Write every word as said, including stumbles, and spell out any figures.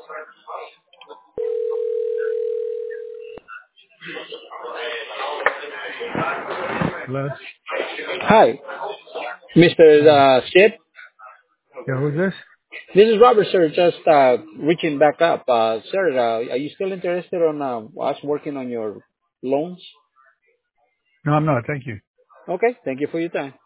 Hello? Hi, mister Hi. Uh, Sid. Yeah, who's this? This is Robert, sir. Just uh, reaching back up. Uh, sir, uh, are you still interested on uh, us working on your loans? No, I'm not. Thank you. Okay, thank you for your time.